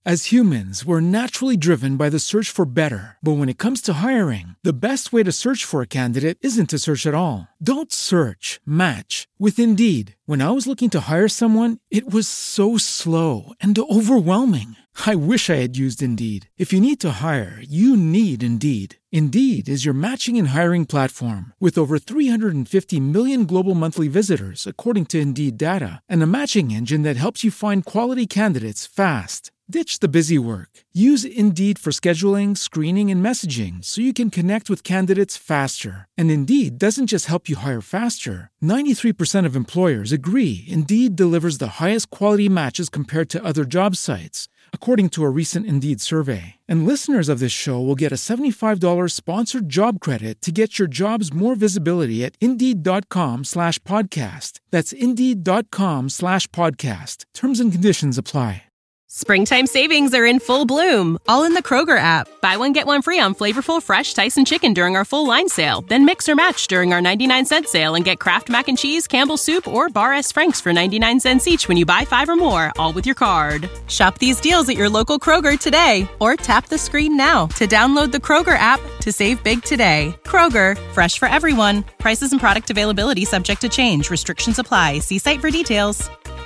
As humans, we're naturally driven by the search for better. But when it comes to hiring, the best way to search for a candidate isn't to search at all. Don't search, match with Indeed. When I was looking to hire someone, it was so slow and overwhelming. I wish I had used Indeed. If you need to hire, you need Indeed. Indeed is your matching and hiring platform with over 350 million global monthly visitors, according to Indeed data, and a matching engine that helps you find quality candidates fast. Ditch the busy work. Use Indeed for scheduling, screening, and messaging so you can connect with candidates faster. And Indeed doesn't just help you hire faster. 93% of employers agree Indeed delivers the highest quality matches compared to other job sites, according to a recent Indeed survey. And listeners of this show will get a $75 sponsored job credit to get your jobs more visibility at Indeed.com/podcast. That's Indeed.com/podcast. Terms and conditions apply. Springtime savings are in full bloom, all in the Kroger app. Buy one, get one free on flavorful, fresh Tyson chicken during our full line sale. Then mix or match during our 99-cent sale and get Kraft Mac and Cheese, Campbell's Soup, or Bar S. Frank's for 99 cents each when you buy 5 or more, all with your card. Shop these deals at your local Kroger today, or tap the screen now to download the Kroger app to save big today. Kroger, fresh for everyone. Prices and product availability subject to change. Restrictions apply. See site for details.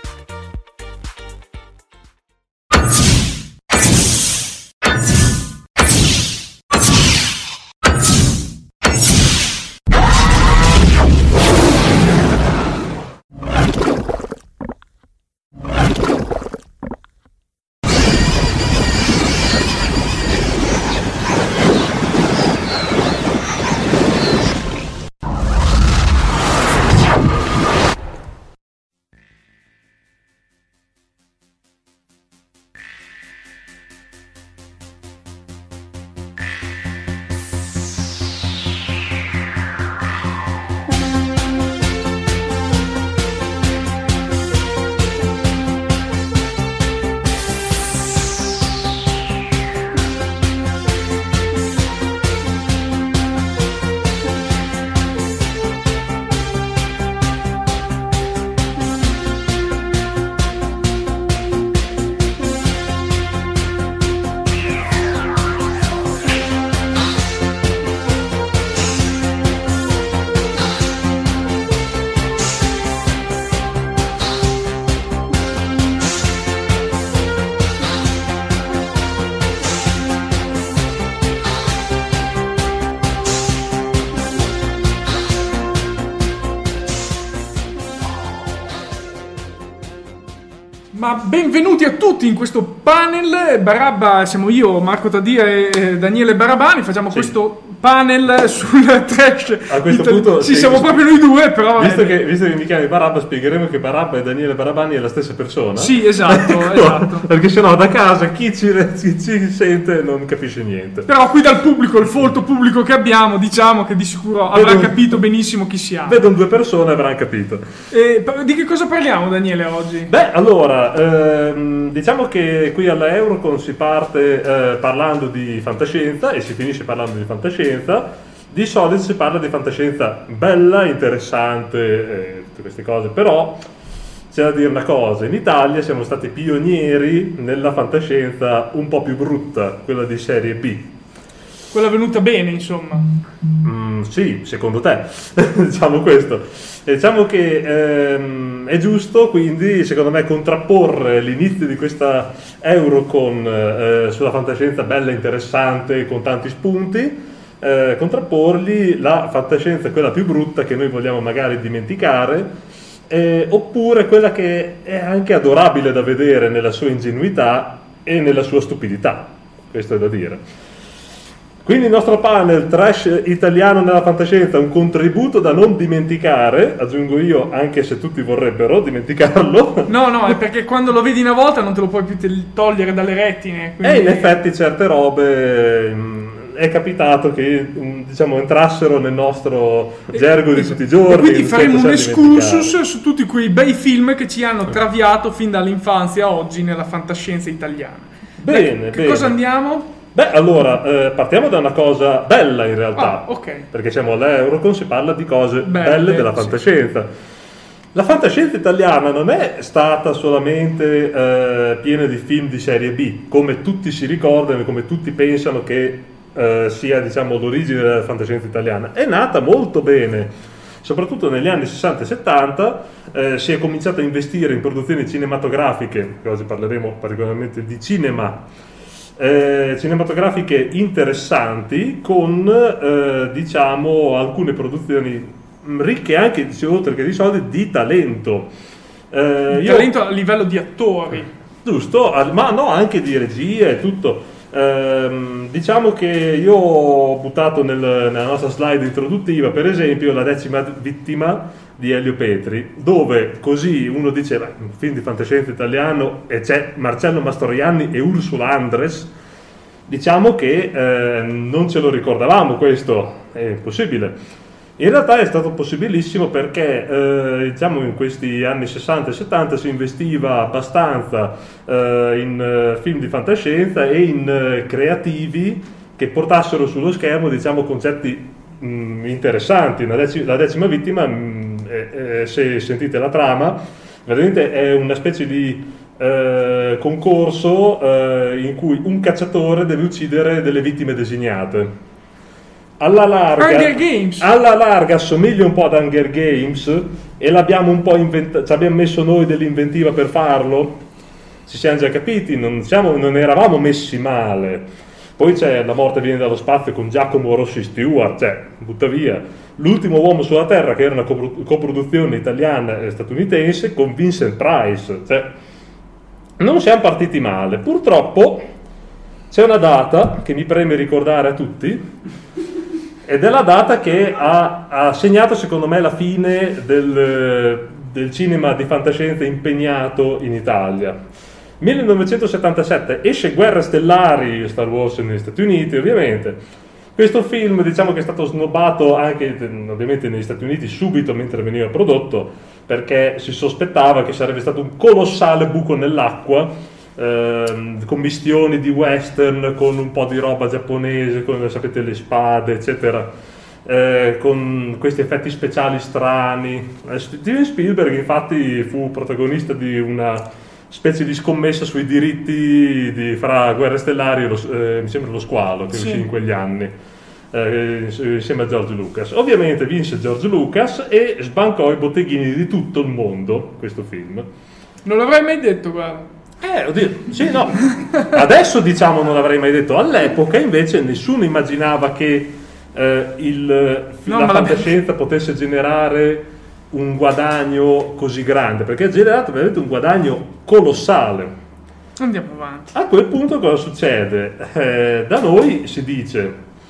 Ma benvenuti a tutti in questo panel. Barabba, siamo io, Marco Taddia e Daniele Barabani. Facciamo questo panel sul trash. A questo punto sì, siamo proprio noi due, però visto che mi chiami Barabba, spiegheremo che Barabba e Daniele Barabani è la stessa persona. Sì, esatto, esatto. Perché sennò da casa chi ci sente non capisce niente. Però qui dal pubblico, il folto pubblico che abbiamo, diciamo che di sicuro avrà capito benissimo chi siamo. Vedono due persone e avranno capito. Di che cosa parliamo, Daniele, oggi? Beh, allora, diciamo che qui alla Eurocon si parte parlando di fantascienza e si finisce parlando di fantascienza. Di solito si parla di fantascienza bella, interessante, tutte queste cose, però c'è da dire una cosa: in Italia siamo stati pionieri nella fantascienza un po' più brutta, quella di serie B. Quella venuta bene, insomma. Sì, secondo te. Diciamo questo. Diciamo che è giusto, quindi, secondo me, contrapporre l'inizio di questa Eurocon sulla fantascienza bella, interessante, con tanti spunti, contrapporgli la fantascienza, quella più brutta, che noi vogliamo magari dimenticare, oppure quella che è anche adorabile da vedere nella sua ingenuità e nella sua stupidità. Questo è da dire. Quindi il nostro panel trash italiano nella fantascienza, un contributo da non dimenticare, aggiungo io, anche se tutti vorrebbero dimenticarlo. No, è perché quando lo vedi una volta non te lo puoi più togliere dalle retine. Quindi... E in effetti certe robe è capitato che, diciamo, entrassero nel nostro gergo di tutti i giorni. E quindi faremo un excursus su tutti quei bei film che ci hanno traviato fin dall'infanzia a oggi nella fantascienza italiana. Bene, che cosa andiamo? Beh, allora, partiamo da una cosa bella in realtà, ok. Perché siamo all'Eurocon, si parla di cose belle della fantascienza. La fantascienza italiana non è stata solamente piena di film di serie B, come tutti si ricordano e come tutti pensano che sia, diciamo, l'origine della fantascienza italiana. È nata molto bene, soprattutto negli anni 60 e 70. Si è cominciato a investire in produzioni cinematografiche, che oggi parleremo particolarmente di cinema, cinematografiche interessanti, con diciamo alcune produzioni ricche anche, oltre che di soldi, di talento. Talento a livello di attori. Giusto, ma no, anche di regia e tutto. Diciamo che io ho buttato nella nostra slide introduttiva, per esempio, La 10ª vittima di Elio Petri, dove così uno dice, un film di fantascienza italiano e c'è Marcello Mastroianni e Ursula Andress. Diciamo che non ce lo ricordavamo, questo è impossibile. In realtà è stato possibilissimo perché diciamo in questi anni 60 e 70 si investiva abbastanza in film di fantascienza e in creativi che portassero sullo schermo, diciamo, concetti interessanti. La 10ª vittima, se sentite la trama, veramente è una specie di concorso in cui un cacciatore deve uccidere delle vittime designate. Alla larga assomiglia un po' ad Hunger Games e l'abbiamo un po' ci abbiamo messo noi dell'inventiva per farlo. Ci siamo già capiti, non eravamo messi male. Poi c'è La morte viene dallo spazio con Giacomo Rossi Stewart, cioè butta via. L'ultimo uomo sulla terra, che era una coproduzione italiana e statunitense con Vincent Price, cioè non siamo partiti male. Purtroppo c'è una data che mi preme ricordare a tutti, ed è la data che ha segnato, secondo me, la fine del cinema di fantascienza impegnato in Italia. 1977 esce Guerre Stellari, Star Wars negli Stati Uniti, ovviamente. Questo film, diciamo, che è stato snobbato anche ovviamente negli Stati Uniti subito mentre veniva prodotto, perché si sospettava che sarebbe stato un colossale buco nell'acqua, commistioni di western con un po' di roba giapponese, con, sapete, le spade eccetera, con questi effetti speciali strani. Steven Spielberg infatti fu protagonista di una specie di scommessa sui diritti fra Guerre Stellari e mi sembra Lo Squalo, che uscì in quegli anni, insieme a George Lucas. Ovviamente vinse George Lucas e sbancò i botteghini di tutto il mondo questo film. Non l'avrei mai detto, guarda. Oddio, sì, no. Adesso, diciamo, non l'avrei mai detto. All'epoca invece nessuno immaginava che la fantascienza potesse generare un guadagno così grande, perché ha generato veramente un guadagno colossale. Andiamo avanti. A quel punto cosa succede? Da noi si dice,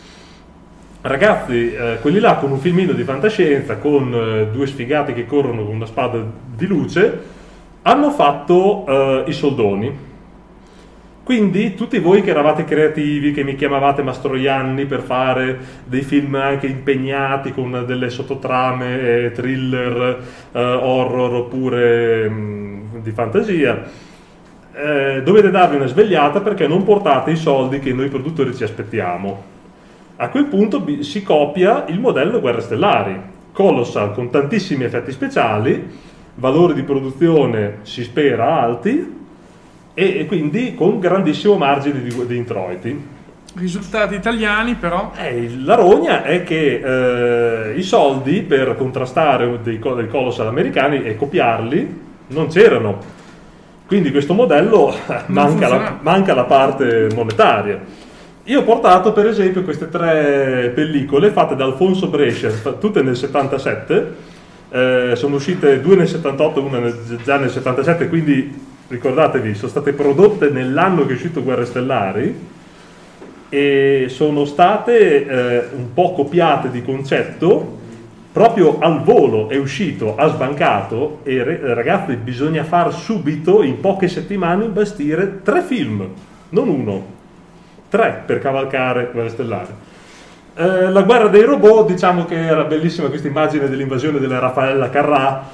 ragazzi, quelli là con un filmino di fantascienza, con due sfigati che corrono con una spada di luce, hanno fatto i soldoni. Quindi tutti voi che eravate creativi, che mi chiamavate Mastroianni per fare dei film anche impegnati con delle sottotrame, thriller, horror oppure di fantasia, dovete darvi una svegliata, perché non portate i soldi che noi produttori ci aspettiamo. A quel punto si copia il modello Guerre Stellari, colossal, con tantissimi effetti speciali, valori di produzione si spera alti e quindi con grandissimo margine di introiti. Risultati italiani però? La rogna è che i soldi per contrastare dei colossal americani e copiarli non c'erano, quindi questo modello manca la parte monetaria. Io ho portato per esempio queste 3 pellicole fatte da Alfonso Brescia, tutte nel 77. Sono uscite 2 nel 78 e una già nel 77, quindi ricordatevi, sono state prodotte nell'anno che è uscito Guerre Stellari e sono state un po' copiate di concetto. Proprio al volo è uscito, ha sbancato e ragazzi, bisogna far subito, in poche settimane, imbastire 3 film, non 1, 3 per cavalcare Guerre Stellari. La guerra dei robot, diciamo che era bellissima questa immagine dell'invasione della Raffaella Carrà,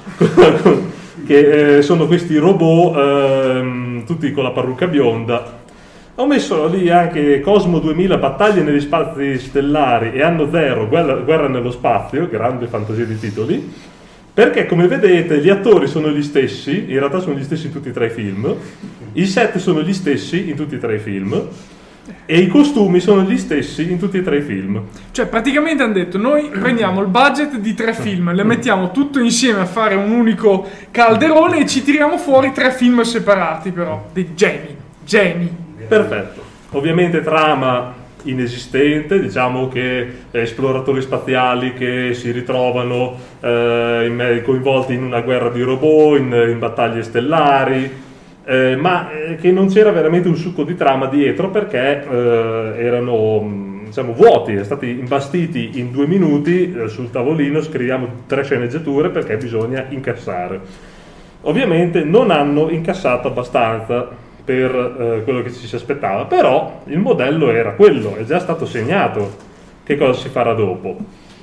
che sono questi robot tutti con la parrucca bionda. Ho messo lì anche Cosmo 2000, battaglie negli spazi stellari, e Anno Zero, guerra nello spazio, grande fantasia di titoli, Perché come vedete gli attori sono gli stessi, in realtà sono gli stessi in tutti e tre i film, i set sono gli stessi in tutti e tre i film e i costumi sono gli stessi in tutti e tre i film. Cioè praticamente hanno detto noi prendiamo il budget di 3 film, le mettiamo tutto insieme a fare un unico calderone e ci tiriamo fuori 3 film separati, però dei geni. Perfetto. Ovviamente trama inesistente, diciamo che esploratori spaziali che si ritrovano coinvolti in una guerra di robot, in battaglie stellari, ma che non c'era veramente un succo di trama dietro perché erano diciamo vuoti, è stati imbastiti in 2 minuti sul tavolino, scriviamo 3 sceneggiature perché bisogna incassare. Ovviamente non hanno incassato abbastanza per quello che ci si aspettava, però il modello era quello, è già stato segnato che cosa si farà dopo.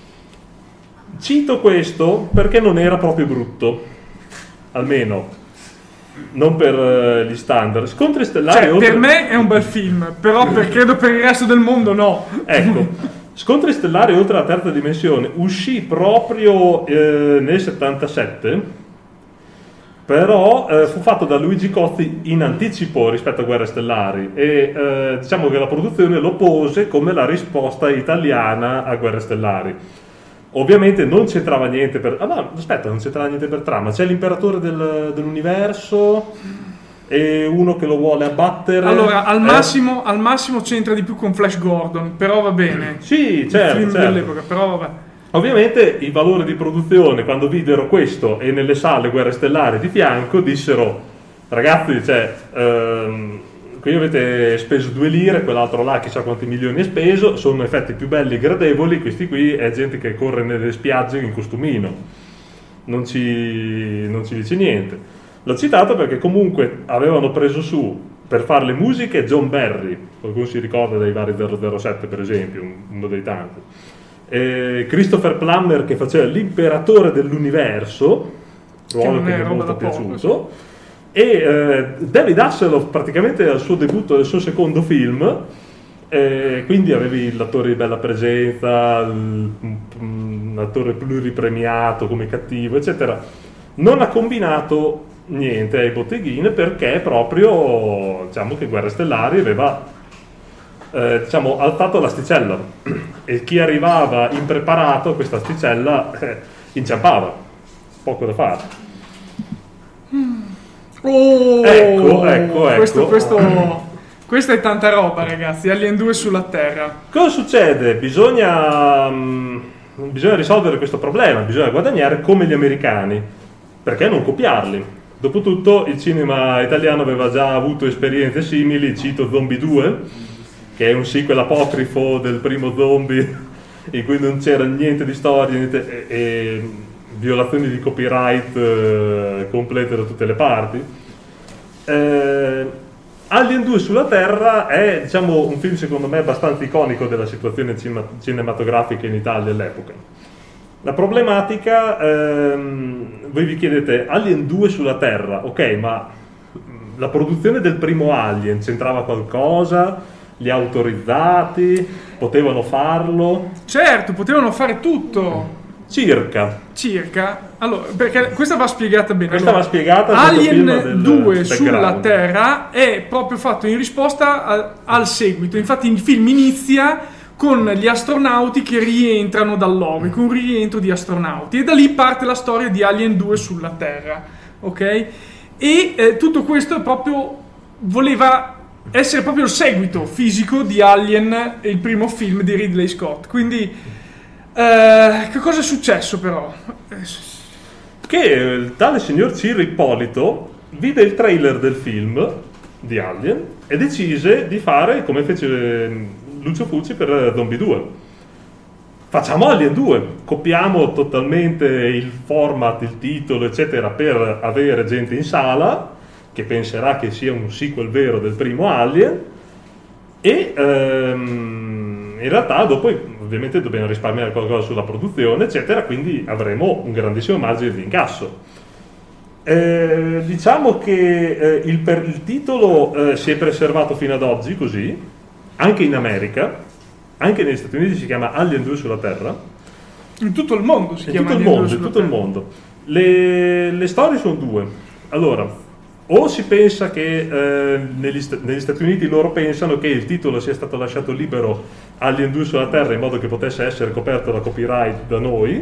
Cito questo perché non era proprio brutto, almeno non per gli standard. Scontri stellari, cioè, per me è un bel film, però credo per il resto del mondo no. Ecco, Scontri stellari oltre la terza dimensione uscì proprio nel 77, però fu fatto da Luigi Cozzi in anticipo rispetto a Guerre Stellari e diciamo che la produzione lo pose come la risposta italiana a Guerre Stellari. Ovviamente non c'entrava niente per... non c'entrava niente per trama. C'è l'imperatore dell'universo e uno che lo vuole abbattere. Allora, al massimo c'entra di più con Flash Gordon, però va bene. Sì, certo. Il film dell'epoca, però vabbè. Ovviamente i valori di produzione, quando videro questo e nelle sale Guerre Stellari di fianco, dissero ragazzi, qui avete speso 2 lire, quell'altro là chissà quanti milioni è speso, sono effetti più belli e gradevoli, questi qui è gente che corre nelle spiagge in costumino, non ci dice niente. L'ho citato perché comunque avevano preso su per fare le musiche John Barry, qualcuno si ricorda dei vari 007 per esempio, uno dei tanti. Christopher Plummer che faceva l'imperatore dell'universo, ruolo che mi è molto piaciuto, e David Hasselhoff praticamente al suo debutto del suo secondo film, quindi avevi l'attore di bella presenza, un attore pluripremiato come cattivo eccetera. Non ha combinato niente ai botteghine perché proprio diciamo che Guerre Stellari aveva alzato l'asticella e chi arrivava impreparato a questa asticella inciampava, poco da fare. Ecco. Questa è tanta roba, ragazzi. Alien 2 sulla Terra. Cosa succede? Bisogna risolvere questo problema, bisogna guadagnare come gli americani, perché non copiarli? Dopotutto il cinema italiano aveva già avuto esperienze simili, cito Zombie 2 che è un sequel apocrifo del primo Zombie in cui non c'era niente di storia e violazioni di copyright complete da tutte le parti. Alien 2 sulla Terra è diciamo un film secondo me abbastanza iconico della situazione cinematografica in Italia all'epoca. La problematica, voi vi chiedete Alien 2 sulla Terra, ok, ma la produzione del primo Alien c'entrava qualcosa? Gli autorizzati potevano farlo? Certo, potevano fare tutto. Circa. Allora, perché questa va spiegata bene. Va spiegata. Alien 2 sulla Terra è proprio fatto in risposta al seguito. Infatti il film inizia con gli astronauti che rientrano dall'OVNI, con un rientro di astronauti, e da lì parte la storia di Alien 2 sulla Terra, ok? E tutto questo voleva essere proprio il seguito fisico di Alien, il primo film di Ridley Scott. Quindi che cosa è successo però? Che il tale signor Ciro Ippolito vide il trailer del film di Alien e decise di fare come fece Lucio Fulci per Zombie 2. Facciamo Alien 2, copiamo totalmente il format, il titolo eccetera per avere gente in sala che penserà che sia un sequel vero del primo Alien e in realtà dopo ovviamente dobbiamo risparmiare qualcosa sulla produzione eccetera, quindi avremo un grandissimo margine di incasso. Diciamo che il titolo si è preservato fino ad oggi così, anche in America, anche negli Stati Uniti si chiama Alien 2 sulla Terra. In tutto il mondo si chiama Alien 2 sulla Terra. In tutto il mondo. Le storie sono due. Allora, o si pensa che negli Stati Uniti loro pensano che il titolo sia stato lasciato libero Alien 2 sulla Terra in modo che potesse essere coperto da copyright da noi,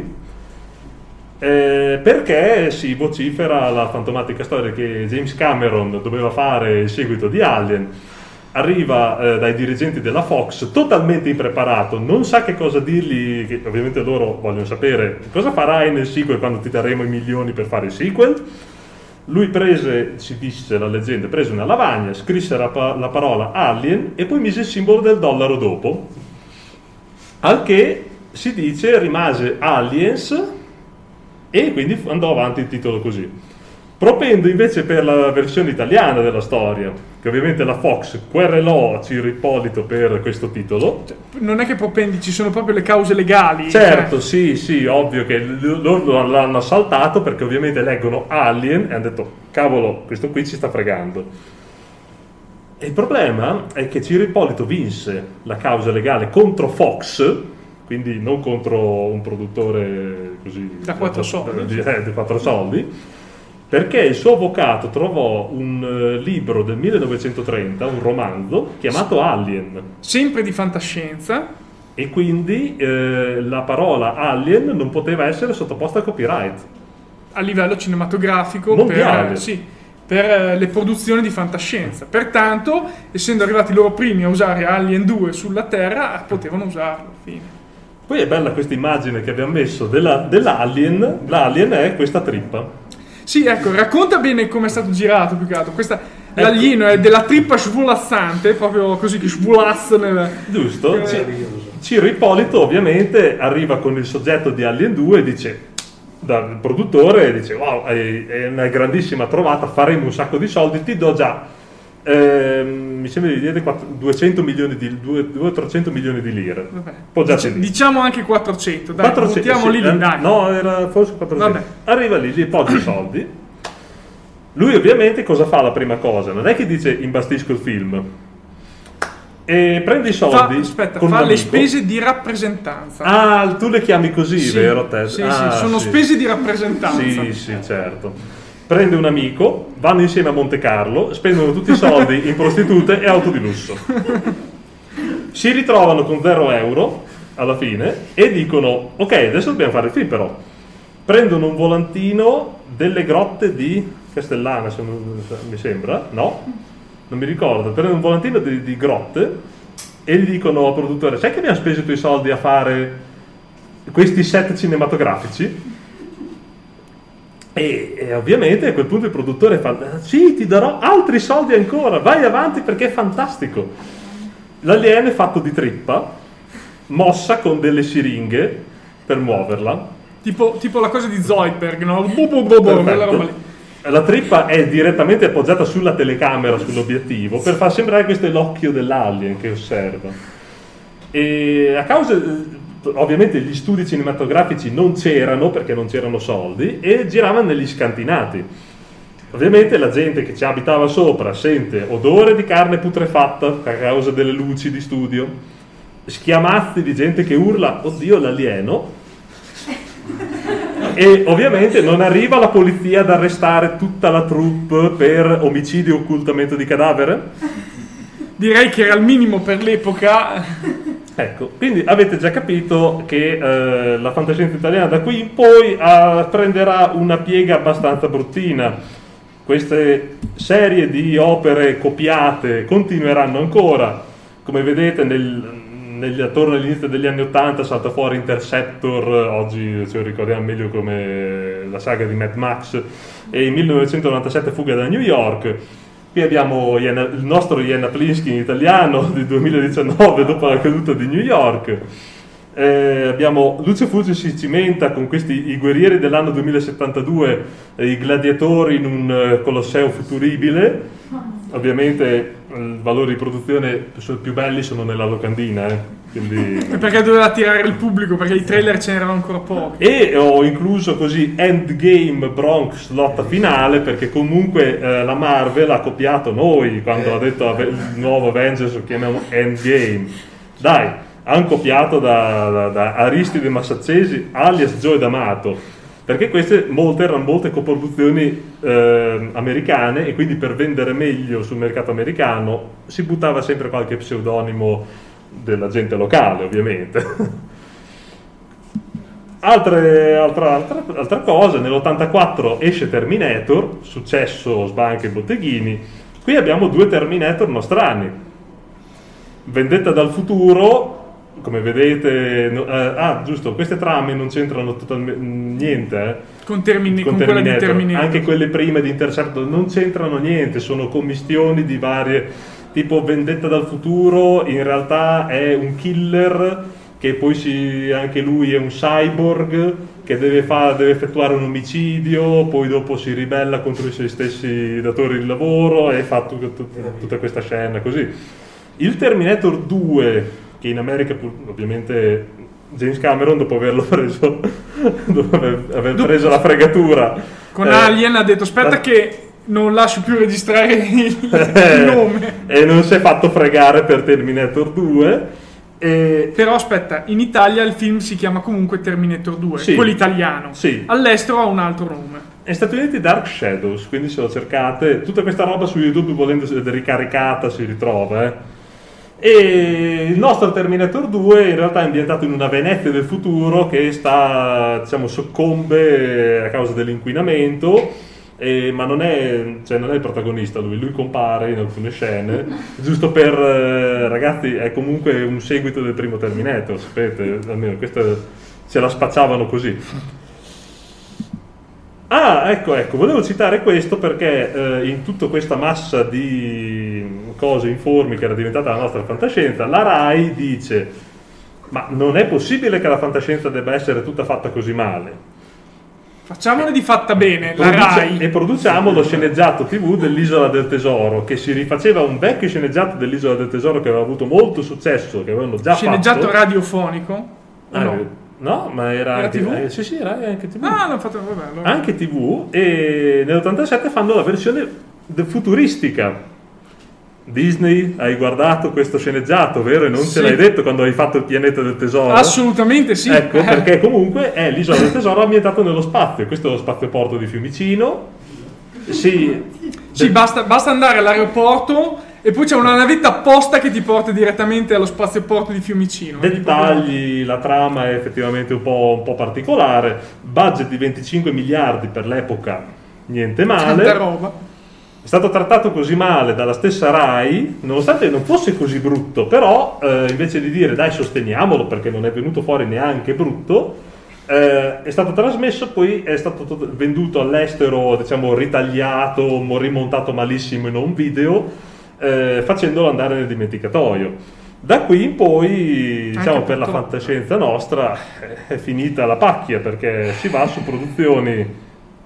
perché si vocifera la fantomatica storia che James Cameron doveva fare il seguito di Alien. Arriva dai dirigenti della Fox totalmente impreparato, non sa che cosa dirgli, che ovviamente loro vogliono sapere cosa farai nel sequel quando ti daremo i milioni per fare il sequel. Lui prese, si dice la leggenda, prese una lavagna, scrisse la parola Alien e poi mise il simbolo del dollaro dopo, al che si dice rimase Aliens e quindi andò avanti il titolo così. Propendo invece per la versione italiana della storia, che ovviamente la Fox querelò Ciro Ippolito per questo titolo. Non è che propendi, ci sono proprio le cause legali. Certo, sì, ovvio che loro l'hanno assaltato perché ovviamente leggono Alien e hanno detto cavolo, questo qui ci sta fregando. E il problema è che Ciro Ippolito vinse la causa legale contro Fox, quindi non contro un produttore così da 4 soldi. Di 4 soldi. Perché il suo avvocato trovò un libro del 1930, un romanzo, chiamato Alien. Sempre di fantascienza. E quindi la parola Alien non poteva essere sottoposta a copyright. A livello cinematografico mondiale. Per le produzioni di fantascienza. Pertanto, essendo arrivati loro primi a usare Alien 2 sulla Terra, potevano usarlo. Fine. Poi è bella questa immagine che abbiamo messo dell'Alien. L'Alien è questa trippa. Sì, ecco, racconta bene come è stato girato più che altro. L'alieno è della trippa svolazzante, proprio così che svolazza nel... Giusto. Ciro Ippolito ovviamente arriva con il soggetto di Alien 2 e dice, dal produttore, dice wow, è una grandissima trovata, faremo un sacco di soldi, ti do già, mi sembra di dire 200 milioni di 200-300 milioni di lire. Diciamo anche 400, dai, 400, sì, lì, dai. No, era forse 400. Vabbè. Arriva lì poggia i soldi. Lui ovviamente cosa fa la prima cosa? Non è che dice imbastisco il film. E prende i soldi. Fa le spese di rappresentanza. Ah, tu le chiami così, sì, vero? Te? Sì, sono spese di rappresentanza. Sì, certo. Prende un amico, vanno insieme a Monte Carlo, spendono tutti i soldi in prostitute e auto di lusso. Si ritrovano con 0 euro alla fine e dicono ok, adesso dobbiamo fare il film però. Prendono un volantino delle grotte di Castellana, se non, mi sembra, no? Non mi ricordo. Prendono un volantino di grotte e gli dicono al produttore sai che abbiamo speso i tuoi soldi a fare questi set cinematografici? E ovviamente a quel punto il produttore fa sì, ti darò altri soldi ancora, vai avanti perché è fantastico. L'alieno è fatto di trippa mossa con delle siringhe per muoverla, tipo la cosa di Zoidberg, no? Quella roba lì. La trippa è direttamente appoggiata sulla telecamera, sull'obiettivo, per far sembrare questo è l'occhio dell'alien che osserva. E a causa ovviamente gli studi cinematografici non c'erano perché non c'erano soldi e giravano negli scantinati. Ovviamente la gente che ci abitava sopra sente odore di carne putrefatta a causa delle luci di studio, schiamazzi di gente che urla oddio l'alieno, e ovviamente non arriva la polizia ad arrestare tutta la troupe per omicidio e occultamento di cadavere. Direi che era il minimo per l'epoca. Ecco, quindi avete già capito che la fantascienza italiana da qui in poi prenderà una piega abbastanza bruttina. Queste serie di opere copiate continueranno ancora. Come vedete attorno all'inizio degli anni 80 salta fuori Interceptor, oggi ce lo ricordiamo meglio come la saga di Mad Max, e in 1997 Fuga da New York. Qui abbiamo il nostro Iena Plinsky in italiano del 2019 dopo la caduta di New York. Abbiamo Lucio Fulci si cimenta con questi i guerrieri dell'anno 2072, i gladiatori in un colosseo futuribile. Ovviamente i valori di produzione più belli sono nella locandina, quindi... perché doveva attirare il pubblico, perché i trailer ce n'erano ancora pochi. E ho incluso così Endgame Bronx lotta finale, perché comunque la Marvel ha copiato noi quando ha detto il nuovo Avengers lo chiamiamo Endgame. Dai, hanno copiato da Aristide Massaccesi alias Joe D'Amato, perché queste erano molte coproduzioni americane, e quindi per vendere meglio sul mercato americano si buttava sempre qualche pseudonimo della gente locale, ovviamente. Altra cosa, nell'84 esce Terminator, successo sbanca e botteghini. Qui abbiamo 2 Terminator nostrani. Vendetta dal futuro, come vedete, giusto, queste trame non c'entrano totalmente niente con quella di Terminator. Anche quelle prime di Interceptor non c'entrano niente, sono commistioni di varie, tipo Vendetta dal futuro in realtà è un killer che poi anche lui è un cyborg che deve effettuare un omicidio, poi dopo si ribella contro i suoi stessi datori di lavoro e fa tutta questa scena così. Il Terminator 2, che in America ovviamente James Cameron, dopo aver preso la fregatura con Alien, ha detto aspetta che non lascio più registrare il nome, e non si è fatto fregare per Terminator 2. Però aspetta, in Italia il film si chiama comunque Terminator 2, sì, quello italiano, sì. All'estero ha un altro nome. Negli Stati Uniti Dark Shadows, quindi se lo cercate, tutta questa roba su YouTube volendo ricaricata si ritrova. E il nostro Terminator 2 in realtà è ambientato in una Venezia del futuro che soccombe a causa dell'inquinamento. Ma non è il protagonista, lui compare in alcune scene, giusto per ragazzi, è comunque un seguito del primo Terminator, sapete, almeno questa se la spacciavano così. Ecco, volevo citare questo perché in tutta questa massa di cose informi che era diventata la nostra fantascienza, la Rai dice: ma non è possibile che la fantascienza debba essere tutta fatta così male. Facciamone di fatta bene, la Rai. E produciamo lo sceneggiato TV dell'Isola del Tesoro, che si rifaceva a un vecchio sceneggiato dell'Isola del Tesoro che aveva avuto molto successo, che avevano già sceneggiato fatto. Radiofonico? No, ma era anche TV? Sì, era anche TV. L'hanno fatto allora. Anche TV, e nell'87 fanno la versione futuristica. Disney, hai guardato questo sceneggiato, vero? E non ce l'hai detto quando hai fatto il pianeta del tesoro? Assolutamente sì. Ecco, perché comunque è l'Isola del Tesoro ambientato nello spazio. Questo è lo spazioporto di Fiumicino. Sì, basta andare all'aeroporto e poi c'è una navetta apposta che ti porta direttamente allo spazioporto di Fiumicino. Dettagli, la trama è effettivamente un po' particolare. Budget di 25 miliardi per l'epoca, niente male. Tanta roba. È stato trattato così male dalla stessa Rai, nonostante non fosse così brutto, però invece di dire dai sosteniamolo perché non è venuto fuori neanche brutto, è stato trasmesso, poi è stato venduto all'estero, diciamo ritagliato, rimontato malissimo in un video, facendolo andare nel dimenticatoio. Da qui in poi, diciamo, per la fantascienza nostra è finita la pacchia, perché si va su produzioni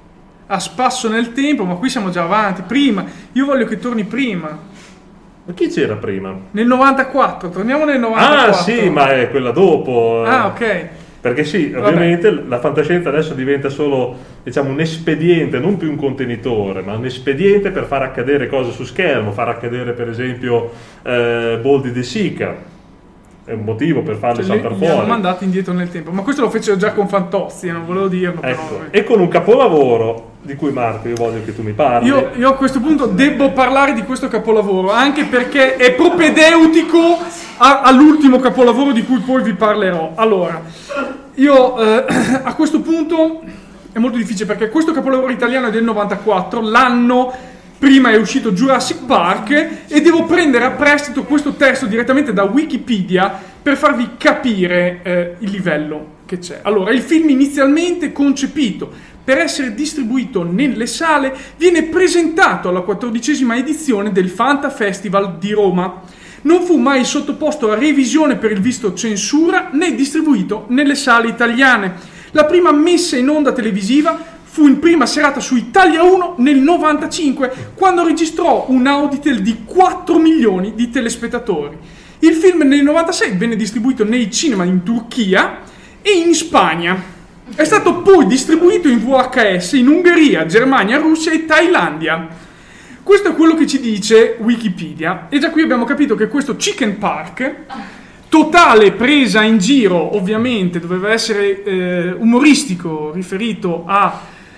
a spasso nel tempo, ma qui siamo già avanti. Io voglio che torni prima. Ma chi c'era prima? Nel 94, torniamo nel 94. Ah sì, ma è quella dopo. Ok. Perché sì, ovviamente la fantascienza adesso diventa solo, diciamo, un espediente, non più un contenitore, ma un espediente per far accadere cose su schermo, far accadere per esempio Boldi De Sica. È un motivo per farli saltare fuori. Li hanno mandati indietro nel tempo, ma questo lo fecero già con Fantozzi, non volevo dirlo. Ecco. Però. E con un capolavoro di cui, Marco, io voglio che tu mi parli. Io a questo punto devo parlare di questo capolavoro, anche perché è propedeutico all'ultimo capolavoro di cui poi vi parlerò. Allora, io a questo punto è molto difficile, perché questo capolavoro italiano è del 94, l'anno prima è uscito Jurassic Park, e devo prendere a prestito questo testo direttamente da Wikipedia per farvi capire il livello che c'è. Allora, il film inizialmente concepito per essere distribuito nelle sale viene presentato alla 14ª edizione del Fanta Festival di Roma. Non fu mai sottoposto a revisione per il visto censura né distribuito nelle sale italiane. La prima messa in onda televisiva fu in prima serata su Italia 1 nel 95, quando registrò un Auditel di 4 milioni di telespettatori. Il film nel 96 venne distribuito nei cinema in Turchia e in Spagna. È stato poi distribuito in VHS in Ungheria, Germania, Russia e Thailandia. Questo è quello che ci dice Wikipedia, e già qui abbiamo capito che questo Chicken Park totale presa in giro, ovviamente doveva essere umoristico, riferito a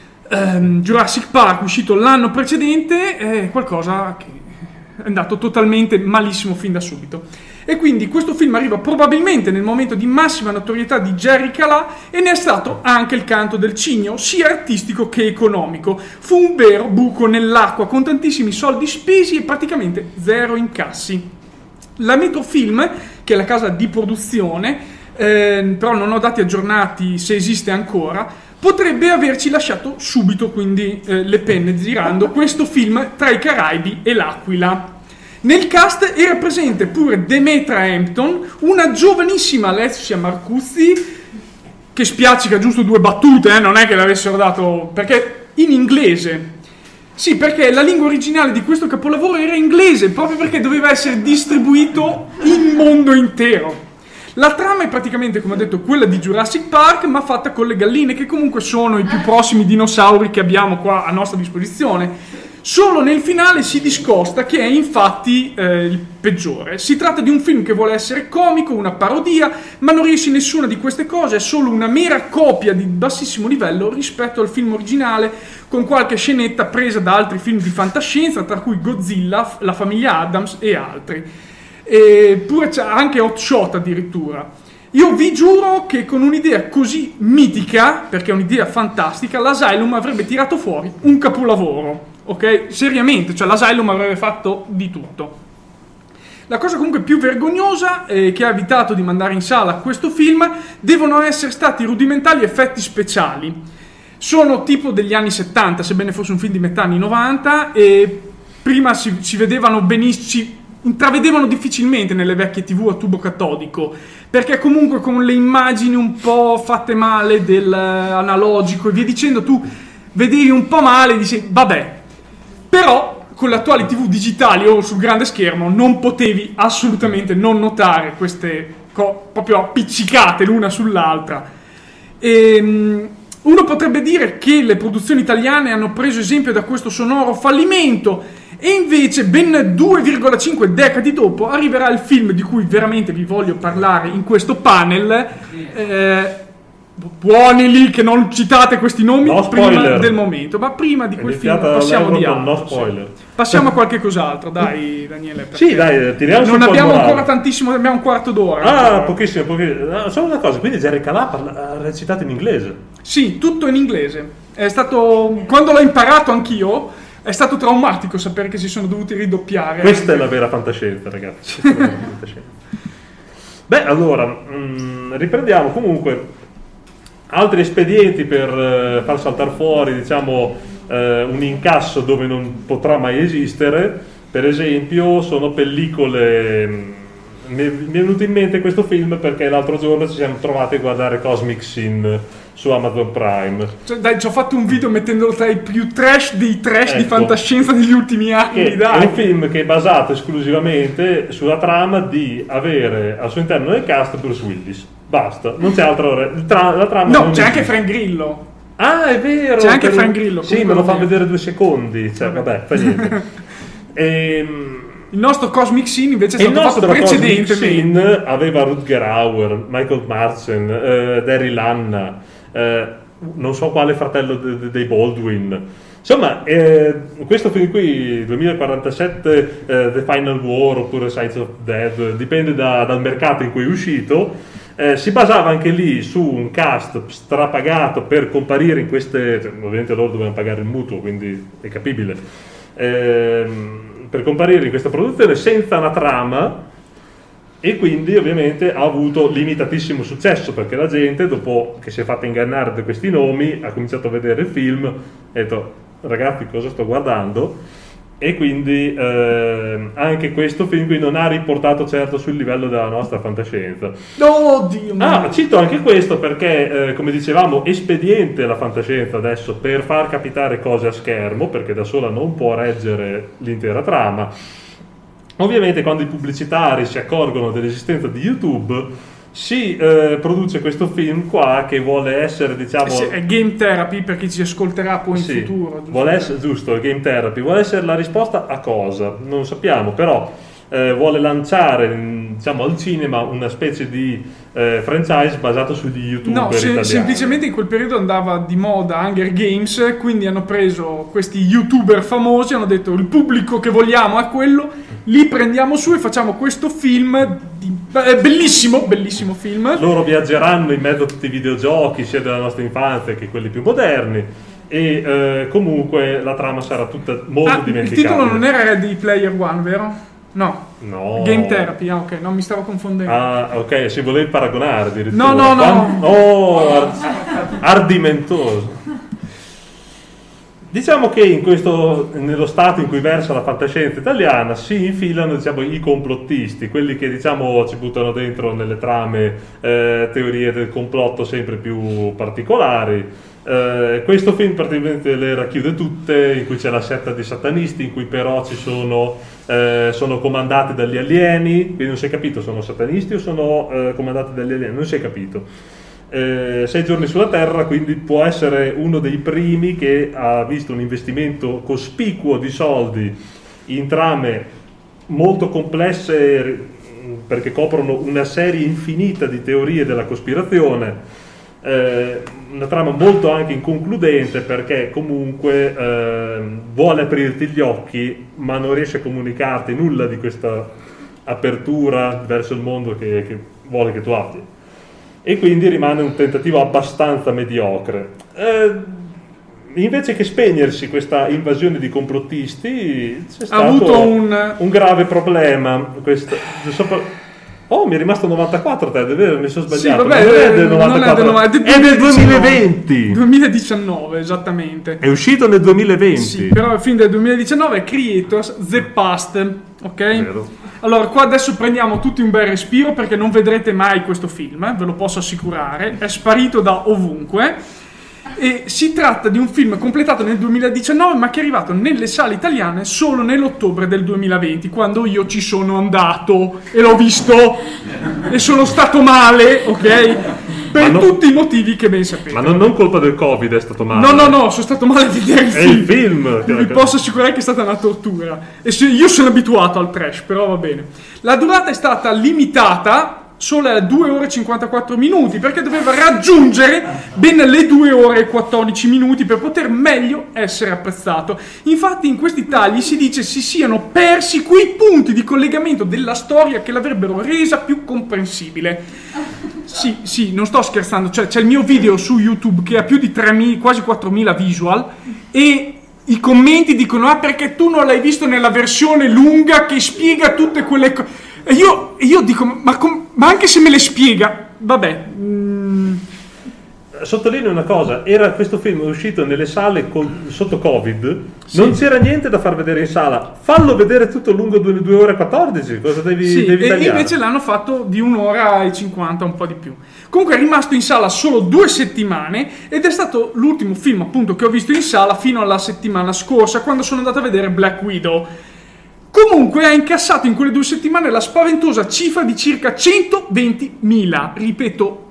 Jurassic Park, uscito l'anno precedente, è qualcosa che è andato totalmente malissimo fin da subito. E quindi questo film arriva probabilmente nel momento di massima notorietà di Jerry Calà e ne è stato anche il canto del cigno, sia artistico che economico. Fu un vero buco nell'acqua, con tantissimi soldi spesi e praticamente zero incassi. La Metrofilm, che è la casa di produzione, però non ho dati aggiornati se esiste ancora, potrebbe averci lasciato subito quindi le penne girando questo film tra i Caraibi e l'Aquila. Nel cast era presente pure Demetra Hampton, una giovanissima Alessia Marcuzzi, che spiaccica giusto 2 battute, non è che l'avessero dato, perché in inglese. Sì, perché la lingua originale di questo capolavoro era inglese, proprio perché doveva essere distribuito in mondo intero. La trama è praticamente, come ho detto, quella di Jurassic Park, ma fatta con le galline, che comunque sono i più prossimi dinosauri che abbiamo qua a nostra disposizione. Solo nel finale si discosta, che è infatti il peggiore. Si tratta di un film che vuole essere comico, una parodia, ma non riesce in nessuna di queste cose, è solo una mera copia di bassissimo livello rispetto al film originale, con qualche scenetta presa da altri film di fantascienza, tra cui Godzilla, La famiglia Addams e altri. Eppure c'è anche Hot Shot addirittura. Io vi giuro che con un'idea così mitica, perché è un'idea fantastica, l'Asylum avrebbe tirato fuori un capolavoro. Ok? Seriamente, cioè l'Asylum avrebbe fatto di tutto. La cosa comunque più vergognosa che ha evitato di mandare in sala questo film devono essere stati rudimentali effetti speciali. Sono tipo degli anni 70, sebbene fosse un film di metà anni 90, e prima si vedevano benissimo, si intravedevano difficilmente nelle vecchie TV a tubo catodico, perché comunque con le immagini un po' fatte male dell'analogico e via dicendo, tu vedevi un po' male e dici vabbè. Però con le attuali TV digitali o sul grande schermo non potevi assolutamente non notare queste proprio appiccicate l'una sull'altra. Uno potrebbe dire che le produzioni italiane hanno preso esempio da questo sonoro fallimento, e invece ben 2,5 decadi dopo arriverà il film di cui veramente vi voglio parlare in questo panel. Buoni lì che non citate questi nomi prima del momento, ma prima di quel film passiamo di altro. No spoiler. Passiamo a qualche cos'altro, dai Daniele. Sì, dai, tiriamo non abbiamo ancora tantissimo, abbiamo un quarto d'ora. Pochissimo. Solo una cosa, quindi Jerry Calà ha recitato in inglese? Sì, tutto in inglese. È stato, quando l'ho imparato anch'io, è stato traumatico sapere che si sono dovuti ridoppiare. Questa è la vera fantascienza, ragazzi. Beh, allora, riprendiamo comunque. Altri espedienti per far saltare fuori, diciamo, un incasso dove non potrà mai esistere, per esempio, sono pellicole. Mi è venuto in mente questo film perché l'altro giorno ci siamo trovati a guardare Cosmic Sin su Amazon Prime. Cioè, dai, ci ho fatto un video mettendolo tra i più trash dei trash di fantascienza degli ultimi anni. Dai. È un film che è basato esclusivamente sulla trama di avere al suo interno del cast Bruce Willis. Basta, non c'è altro. La trama no, c'è anche Frank Grillo. Ah, è vero. C'è anche Frank Grillo. Sì, me lo fa vedere 2 secondi. Cioè, vabbè, fa niente. Il nostro Cosmic Sin invece è stato fatto precedentemente. Il Sin aveva Rutger Hauer, Michael Madsen, Daryl Hannah, non so quale fratello dei Baldwin. Insomma, questo film qui, 2047, The Final War oppure Signs of Dead, dipende dal mercato in cui è uscito. Si basava anche lì su un cast strapagato per comparire in queste, ovviamente loro dovevano pagare il mutuo, quindi è capibile, per comparire in questa produzione senza una trama, e quindi ovviamente ha avuto limitatissimo successo perché la gente, dopo che si è fatta ingannare da questi nomi, ha cominciato a vedere il film e ha detto ragazzi cosa sto guardando, e quindi anche questo film qui non ha riportato certo sul livello della nostra fantascienza. Oddio mio. Cito anche questo perché come dicevamo, espediente la fantascienza adesso per far capitare cose a schermo, perché da sola non può reggere l'intera trama. Ovviamente quando i pubblicitari si accorgono dell'esistenza di YouTube si produce questo film qua che vuole essere, diciamo, è game therapy per chi ci ascolterà poi in futuro, giusto? Vuole essere, giusto, il game therapy vuole essere la risposta a cosa? Non sappiamo, però vuole lanciare diciamo al cinema una specie di franchise basato sugli youtuber italiani. Semplicemente in quel periodo andava di moda Hunger Games, quindi hanno preso questi youtuber famosi, hanno detto il pubblico che vogliamo è quello, li prendiamo su e facciamo questo film bellissimo film. Loro viaggeranno in mezzo a tutti i videogiochi sia della nostra infanzia che quelli più moderni e comunque la trama sarà tutta molto dimenticabile. Il titolo non era Ready Player One, vero? No. Game Therapy, ok, non mi stavo confondendo. Ok, si volevi paragonare addirittura. No. Ardimentoso. Diciamo che nello stato in cui versa la fantascienza italiana si infilano, diciamo, i complottisti, quelli che, diciamo, ci buttano dentro nelle trame teorie del complotto sempre più particolari. Questo film praticamente le racchiude tutte, in cui c'è la setta dei satanisti, in cui però ci sono comandati dagli alieni, quindi non si è capito sono satanisti o sono comandati dagli alieni, non si è capito. 6 giorni sulla Terra, quindi può essere uno dei primi che ha visto un investimento cospicuo di soldi in trame molto complesse, perché coprono una serie infinita di teorie della cospirazione, una trama molto anche inconcludente, perché comunque vuole aprirti gli occhi ma non riesce a comunicarti nulla di questa apertura verso il mondo che vuole che tu abbia, e quindi rimane un tentativo abbastanza mediocre. Invece che spegnersi questa invasione di complottisti, c'è stato un grave problema. Mi è rimasto 94, mi sono sbagliato. Sì, vabbè, non è del 94, è del 2020. 2019, esattamente. È uscito nel 2020. Sì, però il film del 2019 è Creators The Past, ok? Vero. Allora, qua adesso prendiamo tutti un bel respiro perché non vedrete mai questo film, ve lo posso assicurare, è sparito da ovunque. E si tratta di un film completato nel 2019 ma che è arrivato nelle sale italiane solo nell'ottobre del 2020, quando io ci sono andato e l'ho visto e sono stato male, ok? Per tutti i motivi che ben sapete. Ma non colpa del Covid è stato male. No, sono stato male a vedere il film. È il film. Vi posso assicurare che è stata una tortura. E io sono abituato al trash, però va bene. La durata è stata limitata solo a 2 ore e 54 minuti, perché doveva raggiungere ben le 2 ore e 14 minuti per poter meglio essere apprezzato. Infatti in questi tagli si dice si siano persi quei punti di collegamento della storia che l'avrebbero resa più comprensibile. Sì, non sto scherzando, cioè c'è il mio video su YouTube che ha più di 3.000, quasi 4.000 visual, e i commenti dicono perché tu non l'hai visto nella versione lunga che spiega tutte quelle cose. E io dico, ma anche se me le spiega, vabbè. Sottolineo una cosa, questo film è uscito nelle sale sotto Covid, sì. Non c'era niente da far vedere in sala, fallo vedere tutto lungo 2 ore e 14, cosa devi tagliare? E invece l'hanno fatto di 1 ora e 50, un po' di più. Comunque è rimasto in sala solo 2 settimane ed è stato l'ultimo film appunto che ho visto in sala fino alla settimana scorsa, quando sono andato a vedere Black Widow. Comunque ha incassato in quelle 2 settimane la spaventosa cifra di circa 120.000, ripeto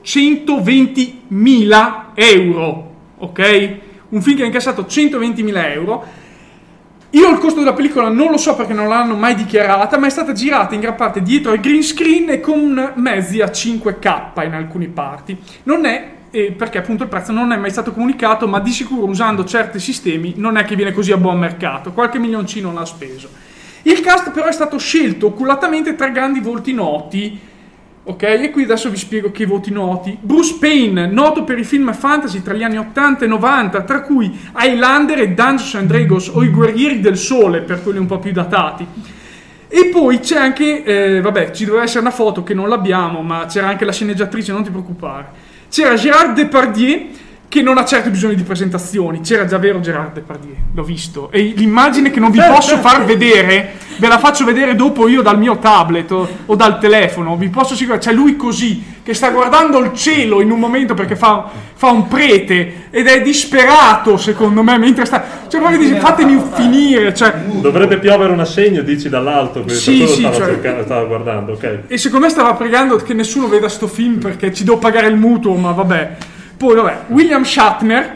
120.000 euro, ok? Un film che ha incassato 120.000 euro. Io il costo della pellicola non lo so perché non l'hanno mai dichiarata, ma è stata girata in gran parte dietro al green screen e con mezzi a 5K in alcune parti. Non è, perché appunto il prezzo non è mai stato comunicato, ma di sicuro usando certi sistemi non è che viene così a buon mercato, qualche milioncino l'ha speso. Il cast però è stato scelto oculatamente tra grandi volti noti, ok? E qui adesso vi spiego che voti noti. Bruce Payne, noto per i film fantasy tra gli anni 80 e 90, tra cui Highlander e Dungeons and Dragons o I Guerrieri del Sole, per quelli un po' più datati. E poi c'è anche, ci doveva essere una foto che non l'abbiamo, ma c'era anche la sceneggiatrice, non ti preoccupare. C'era Gérard Depardieu, che non ha certo bisogno di presentazioni, c'era già vero Gérard Depardieu, l'ho visto, e l'immagine che non vi posso far vedere, ve la faccio vedere dopo io dal mio tablet o dal telefono, vi posso assicurare, c'è lui così, che sta guardando il cielo in un momento perché fa un prete, ed è disperato secondo me, mentre sta, cioè proprio dice fatemi finire, cioè... Dovrebbe piovere un assegno, dici dall'alto, sì, stava guardando, ok. E secondo me stava pregando che nessuno veda sto film perché ci devo pagare il mutuo, ma vabbè. Poi William Shatner,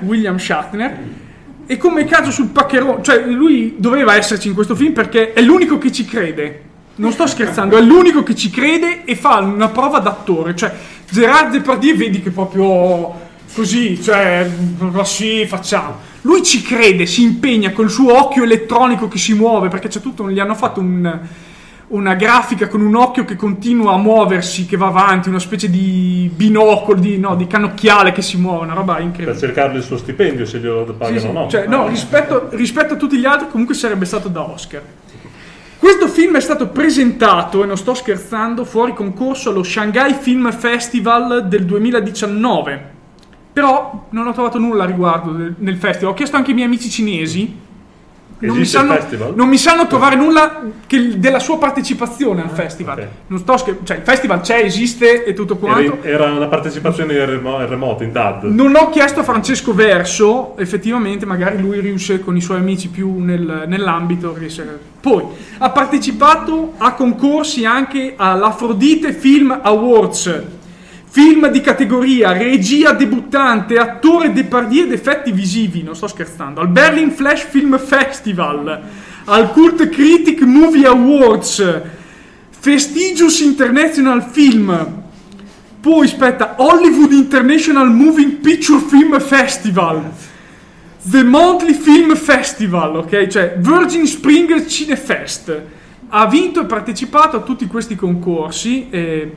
e come caso sul paccherone, cioè lui doveva esserci in questo film perché è l'unico che ci crede, Non sto scherzando, è l'unico che ci crede e fa una prova d'attore. Cioè, Gerard Depardieu vedi che proprio così, cioè, sì, facciamo. Lui ci crede, si impegna col suo occhio elettronico che si muove, perché c'è tutto, gli hanno fatto una grafica con un occhio che continua a muoversi, che va avanti, una specie di binocolo, di cannocchiale che si muove, una roba incredibile. Per cercargli il suo stipendio, se glielo pagano o no. Cioè, no, rispetto a tutti gli altri comunque sarebbe stato da Oscar. Questo film è stato presentato, e non sto scherzando, fuori concorso allo Shanghai Film Festival del 2019. Però non ho trovato nulla a riguardo nel festival. Ho chiesto anche ai miei amici cinesi. Non mi sanno trovare nulla della sua partecipazione al festival. Okay. Non sto cioè il festival c'è, esiste e tutto quanto. Era una partecipazione in remoto, in DAD. Non ho chiesto a Francesco Verso, effettivamente magari lui riuscì con i suoi amici più nell'ambito. Poi ha partecipato a concorsi anche all'Afrodite Film Awards. Film di categoria, regia debuttante, attore Depardieu ed effetti visivi, non sto scherzando, al Berlin Flash Film Festival, al Cult Critic Movie Awards, Prestigious International Film, poi aspetta, Hollywood International Moving Picture Film Festival, The Monthly Film Festival, ok? Cioè Virgin Spring Cinefest. Ha vinto e partecipato a tutti questi concorsi e...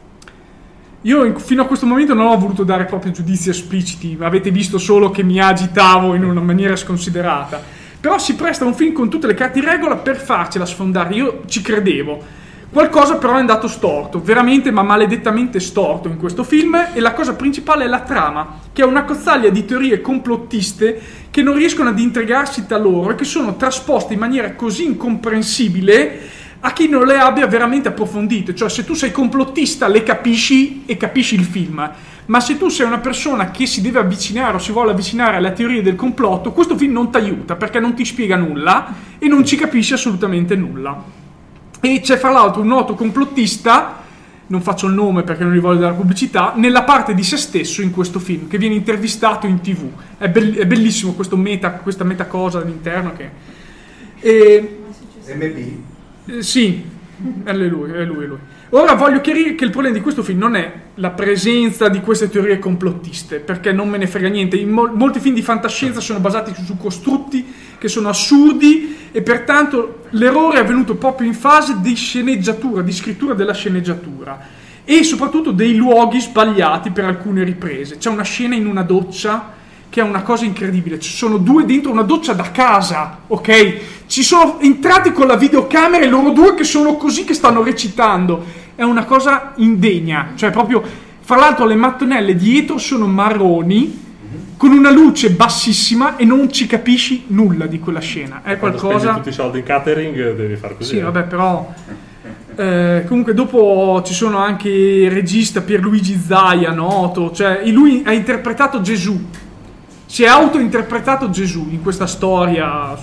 Io fino a questo momento non ho voluto dare proprio giudizi espliciti, avete visto solo che mi agitavo in una maniera sconsiderata. Però si presta un film con tutte le carte in regola per farcela sfondare, io ci credevo. Qualcosa però è andato storto, veramente ma maledettamente storto in questo film, e la cosa principale è la trama, che è una cozzaglia di teorie complottiste che non riescono ad intrigarsi tra loro e che sono trasposte in maniera così incomprensibile a chi non le abbia veramente approfondite. Cioè, se tu sei complottista le capisci e capisci il film, ma se tu sei una persona che si deve avvicinare o si vuole avvicinare alle teorie del complotto, questo film non ti aiuta perché non ti spiega nulla e non ci capisci assolutamente nulla. E c'è fra l'altro un noto complottista, non faccio il nome perché non gli voglio dare pubblicità, nella parte di se stesso in questo film, che viene intervistato in TV. È bellissimo questa meta cosa all'interno che... MB? Sì, è lui. Ora voglio chiarire che il problema di questo film non è la presenza di queste teorie complottiste, perché non me ne frega niente. Molti film di fantascienza sono basati su costrutti che sono assurdi e pertanto l'errore è avvenuto proprio in fase di sceneggiatura, di scrittura della sceneggiatura e soprattutto dei luoghi sbagliati per alcune riprese. C'è una scena in una doccia che è una cosa incredibile, ci sono due dentro una doccia da casa, ok? Ci sono entrati con la videocamera e loro due che sono così, che stanno recitando. È una cosa indegna, cioè proprio, fra l'altro le mattonelle dietro sono marroni, con una luce bassissima e non ci capisci nulla di quella scena. È qualcosa... Quando spendi tutti i soldi in catering devi fare così. Sì, vabbè, però... comunque dopo ci sono anche il regista Pierluigi Zaia, noto, cioè lui ha interpretato Gesù. Si è autointerpretato Gesù in questa storia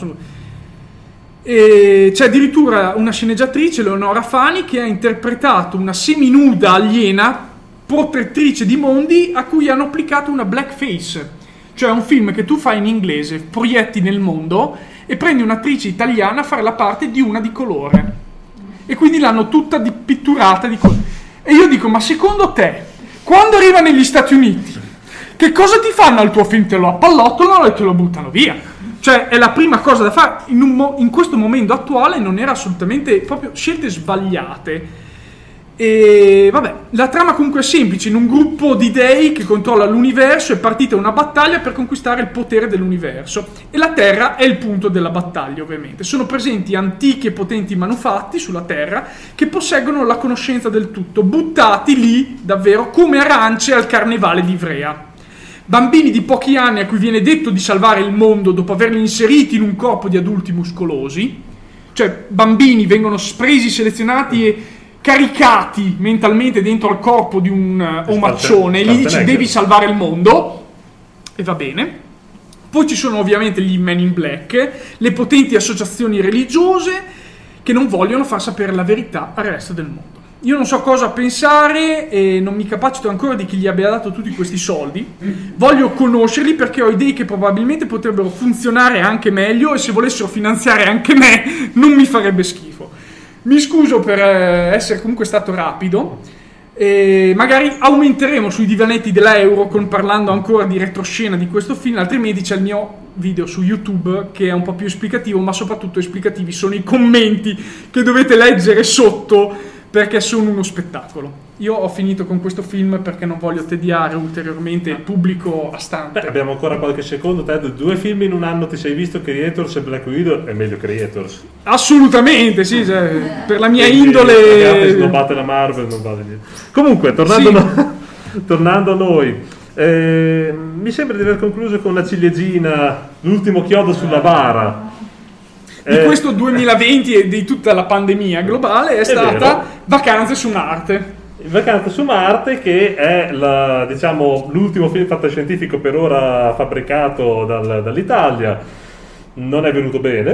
e c'è addirittura una sceneggiatrice, Leonora Fani, che ha interpretato una seminuda aliena protettrice di mondi a cui hanno applicato una blackface, cioè un film che tu fai in inglese, proietti nel mondo e prendi un'attrice italiana a fare la parte di una di colore e quindi l'hanno tutta pitturata di colore. E io dico, ma secondo te quando arriva negli Stati Uniti che cosa ti fanno al tuo film? Te lo appallottolano e te lo buttano via. Cioè, è la prima cosa da fare. In questo momento attuale non era assolutamente, proprio scelte sbagliate. E vabbè, la trama comunque è semplice. In un gruppo di dei che controlla l'universo è partita una battaglia per conquistare il potere dell'universo. E la Terra è il punto della battaglia, ovviamente. Sono presenti antichi e potenti manufatti sulla Terra che posseggono la conoscenza del tutto, buttati lì davvero come arance al carnevale di Ivrea. Bambini di pochi anni a cui viene detto di salvare il mondo dopo averli inseriti in un corpo di adulti muscolosi, cioè bambini vengono presi, selezionati e caricati mentalmente dentro al corpo di un omaccione e gli dice devi salvare il mondo e va bene. Poi ci sono ovviamente gli Men in Black, le potenti associazioni religiose che non vogliono far sapere la verità al resto del mondo. Io non so cosa pensare e non mi capacito ancora di chi gli abbia dato tutti questi soldi. Voglio conoscerli perché ho idee che probabilmente potrebbero funzionare anche meglio e se volessero finanziare anche me non mi farebbe schifo. Mi scuso per essere comunque stato rapido. Magari aumenteremo sui divanetti della Eurocon parlando ancora di retroscena di questo film, altrimenti c'è il mio video su YouTube che è un po' più esplicativo, ma soprattutto esplicativi sono i commenti che dovete leggere sotto, perché sono uno spettacolo. Io ho finito con questo film perché non voglio tediare ulteriormente il pubblico a stante. Abbiamo ancora qualche secondo. Ted, 2 film in un anno ti sei visto, Creators e Black Widow? È meglio Creators. Assolutamente, sì, per la mia indole. Ragazzi, snobbate la Marvel, non vale niente. Comunque, tornando a noi, mi sembra di aver concluso con una ciliegina, l'ultimo chiodo sulla bara. Di questo 2020 e di tutta la pandemia globale è stata vero. Vacanze su Marte. Vacanze su Marte, che è l'ultimo film fantascientifico per ora fabbricato dall'Italia. Non è venuto bene.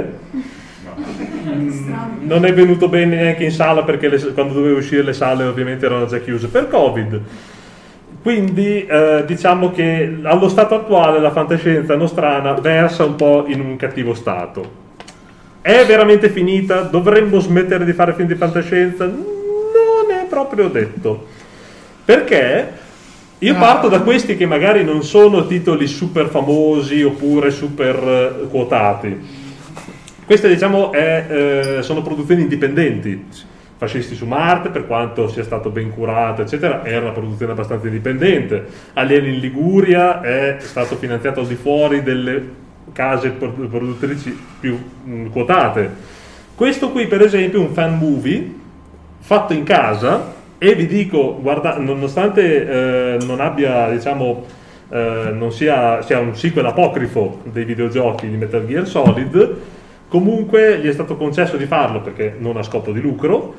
Non è venuto bene neanche in sala, perché quando doveva uscire le sale ovviamente erano già chiuse per Covid. Quindi diciamo che allo stato attuale la fantascienza nostrana versa un po' in un cattivo stato. È veramente finita? Dovremmo smettere di fare film di fantascienza? Non è proprio detto. Perché io parto da questi che magari non sono titoli super famosi oppure super quotati. Queste, diciamo, sono produzioni indipendenti. Fascisti su Marte, per quanto sia stato ben curato, eccetera, era una produzione abbastanza indipendente. Alieni in Liguria è stato finanziato al di fuori delle case produttrici più quotate. Questo qui, per esempio, è un fan movie fatto in casa, e vi dico, guarda, nonostante non abbia, diciamo, non sia un sequel apocrifo dei videogiochi di Metal Gear Solid, comunque gli è stato concesso di farlo perché non ha scopo di lucro,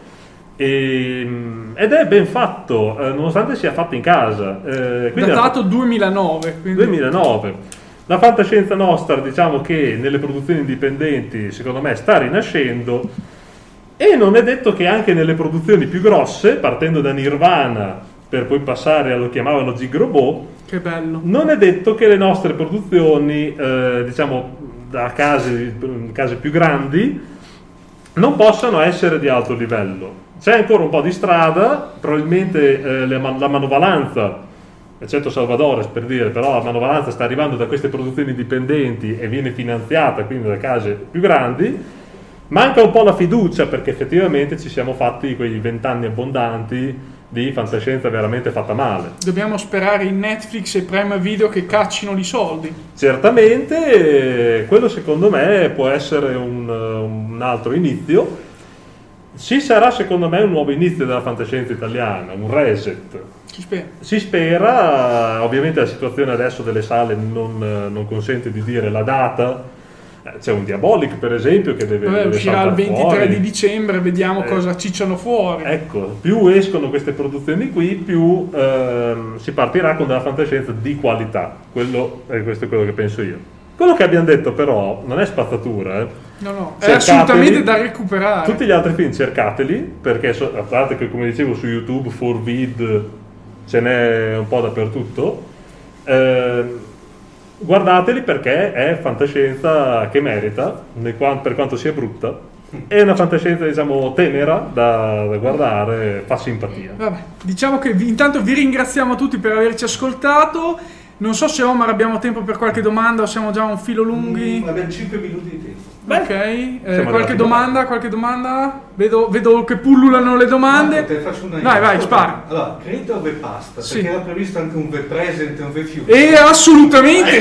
ed è ben fatto, nonostante sia fatto in casa. Datato 2009. 2009. La fantascienza nostra, diciamo che nelle produzioni indipendenti, secondo me, sta rinascendo, e non è detto che anche nelle produzioni più grosse, partendo da Nirvana per poi passare a lo chiamavano Gig Robot, che bello, non è detto che le nostre produzioni, diciamo da case più grandi, non possano essere di alto livello. C'è ancora un po' di strada, probabilmente la manovalanza, eccetto Salvadores per dire, però la manovalanza sta arrivando da queste produzioni indipendenti e viene finanziata quindi da case più grandi. Manca un po' la fiducia, perché effettivamente ci siamo fatti quei 20 anni abbondanti di fantascienza veramente fatta male. Dobbiamo sperare in Netflix e Prime Video che caccino i soldi. Certamente, quello secondo me può essere un altro inizio. Ci sarà secondo me un nuovo inizio della fantascienza italiana, un reset. Si spera, ovviamente la situazione adesso delle sale non consente di dire la data. C'è un Diabolic per esempio che deve uscirà il 23 di dicembre, vediamo cosa cicciano fuori. Ecco, più escono queste produzioni qui, più si partirà con della fantascienza di qualità. Questo è quello che penso io. Quello che abbiamo detto però non è spazzatura, No, è assolutamente da recuperare. Tutti gli altri film cercateli, perché a parte che, come dicevo, su YouTube, 4Vid, ce n'è un po' dappertutto. Guardateli, perché è fantascienza che merita, per quanto sia brutta. È una fantascienza, diciamo, tenera da guardare, fa simpatia. Vabbè, diciamo che intanto vi ringraziamo tutti per averci ascoltato. Non so se Omar abbiamo tempo per qualche domanda o siamo già un filo lunghi. Abbiamo 5 minuti di tempo. Ok, qualche domanda? Vedo che pullulano le domande. Te faccio una vai, spara. Allora, Creator The Past, perché era previsto anche un The Present e un The Future. Assolutamente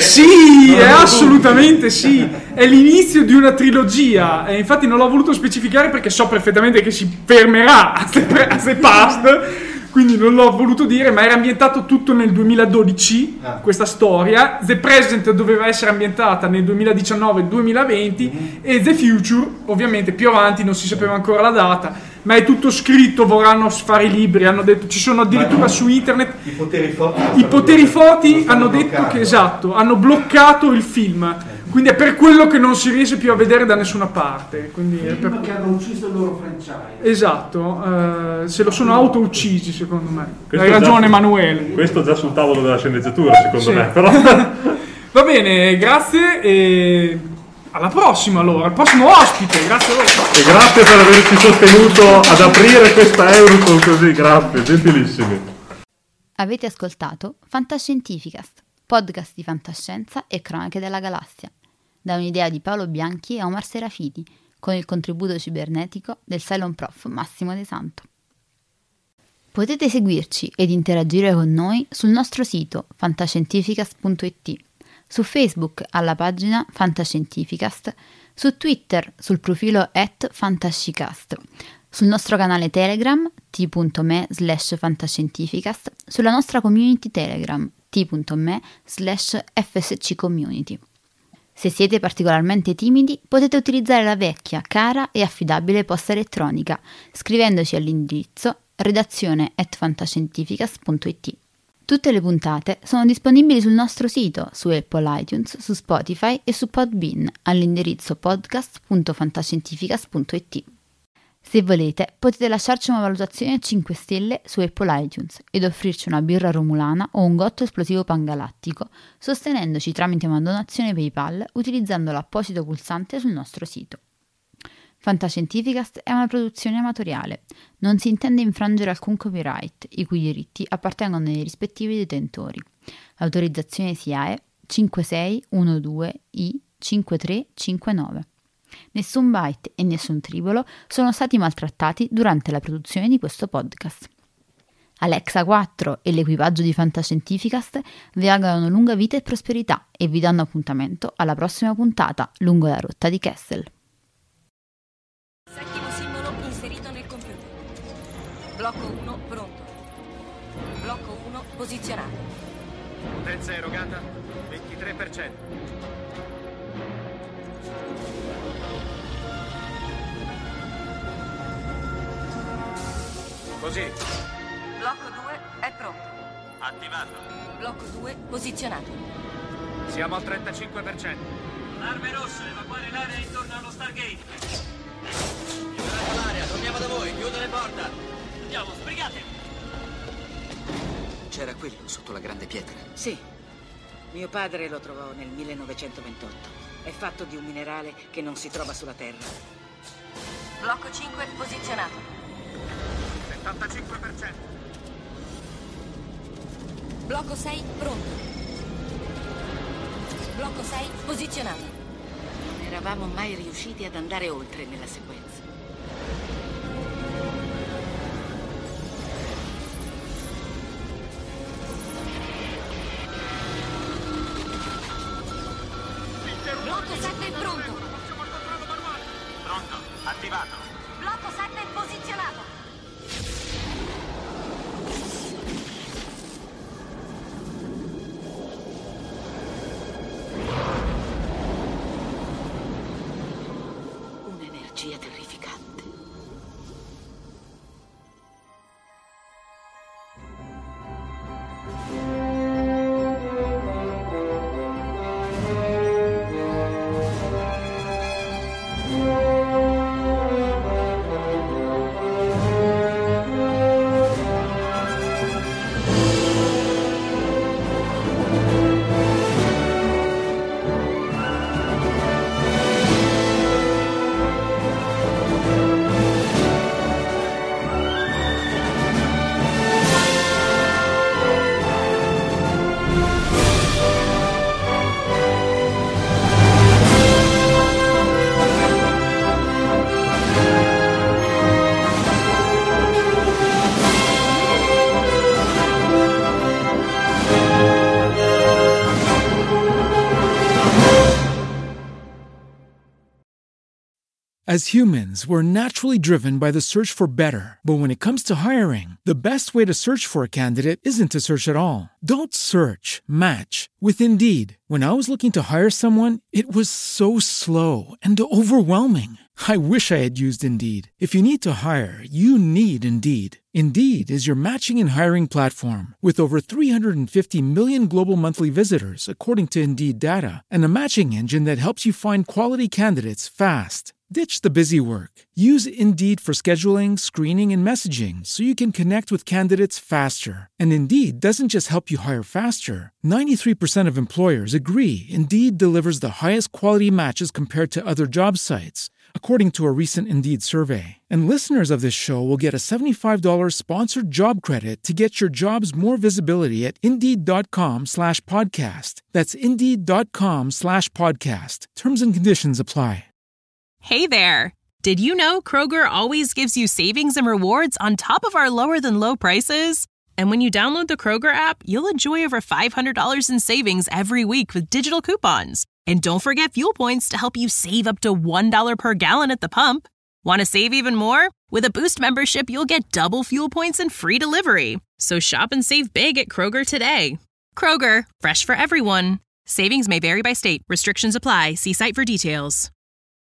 sì, è l'inizio di una trilogia, e infatti non l'ho voluto specificare perché so perfettamente che si fermerà a The Past, quindi non l'ho voluto dire, ma era ambientato tutto nel 2012, questa storia. The Present doveva essere ambientata nel 2019-2020 e The Future, ovviamente più avanti, non si sapeva ancora la data, ma è tutto scritto, vorranno fare i libri, hanno detto, ci sono addirittura su internet i poteri forti hanno detto che hanno bloccato il film. Quindi è per quello che non si riesce più a vedere da nessuna parte. Quindi che hanno ucciso il loro franchise. Esatto, se lo sono auto-uccisi secondo me. Hai ragione Emanuele. Questo già sul tavolo della sceneggiatura secondo me. Però. Va bene, grazie e Alla prossima allora, al prossimo ospite, grazie a voi. E grazie per averci sostenuto ad aprire questa Eurocon così, grazie, gentilissimi. Avete ascoltato Fantascientificast, podcast di fantascienza e cronache della galassia, da un'idea di Paolo Bianchi e Omar Serafiti, con il contributo cibernetico del Cylon Prof Massimo De Santo. Potete seguirci ed interagire con noi sul nostro sito fantascientificast.it, su Facebook alla pagina Fantascientificast, su Twitter sul profilo @fantascicast, sul nostro canale Telegram t.me/fantascientificast, sulla nostra community Telegram t.me/fsccommunity. Se siete particolarmente timidi, potete utilizzare la vecchia, cara e affidabile posta elettronica, scrivendoci all'indirizzo redazione@fantascientificast.it. Tutte le puntate sono disponibili sul nostro sito, su Apple iTunes, su Spotify e su Podbean all'indirizzo podcast.fantascientificast.it. Se volete, potete lasciarci una valutazione a 5 stelle su Apple iTunes ed offrirci una birra romulana o un gotto esplosivo pangalattico, sostenendoci tramite una donazione PayPal utilizzando l'apposito pulsante sul nostro sito. Fantascientificast è una produzione amatoriale. Non si intende infrangere alcun copyright, i cui diritti appartengono ai rispettivi detentori. L'autorizzazione SIAE 5612I5359. Nessun byte e nessun tribolo sono stati maltrattati durante la produzione di questo podcast. Alexa 4 e l'equipaggio di Fantascientificast vi augurano lunga vita e prosperità e vi danno appuntamento alla prossima puntata lungo la rotta di Kessel. Settimo simbolo inserito nel computer. Blocco 1 pronto. Blocco 1 posizionato. Potenza erogata 23%. Così. Blocco 2 è pronto. Attivato. Blocco 2 posizionato. Siamo al 35%. Arme rosse, evacuare l'area intorno allo Stargate. Liberate l'area, torniamo da voi, chiudo le porte. Andiamo, sbrigate. C'era quello sotto la grande pietra? Sì. Mio padre lo trovò nel 1928. È fatto di un minerale che non si trova sulla Terra. Blocco 5 posizionato. 75%. Blocco 6 pronto. Blocco 6 posizionato. Non eravamo mai riusciti ad andare oltre nella sequenza. Blocco 7 pronto. Pronto, attivato. Blocco 7 posizionato. Un'energia terrificante. As humans, we're naturally driven by the search for better. But when it comes to hiring, the best way to search for a candidate isn't to search at all. Don't search, match with Indeed. When I was looking to hire someone, it was so slow and overwhelming. I wish I had used Indeed. If you need to hire, you need Indeed. Indeed is your matching and hiring platform with over 350 million global monthly visitors, according to Indeed data, and a matching engine that helps you find quality candidates fast. Ditch the busy work. Use Indeed for scheduling, screening, and messaging so you can connect with candidates faster. And Indeed doesn't just help you hire faster. 93% of employers agree Indeed delivers the highest quality matches compared to other job sites, according to a recent Indeed survey. And listeners of this show will get a $75 sponsored job credit to get your jobs more visibility at Indeed.com/podcast. That's Indeed.com/podcast. Terms and conditions apply. Hey there! Did you know Kroger always gives you savings and rewards on top of our lower-than-low prices? And when you download the Kroger app, you'll enjoy over $500 in savings every week with digital coupons. And don't forget fuel points to help you save up to $1 per gallon at the pump. Want to save even more? With a Boost membership, you'll get double fuel points and free delivery. So shop and save big at Kroger today. Kroger, fresh for everyone. Savings may vary by state. Restrictions apply. See site for details.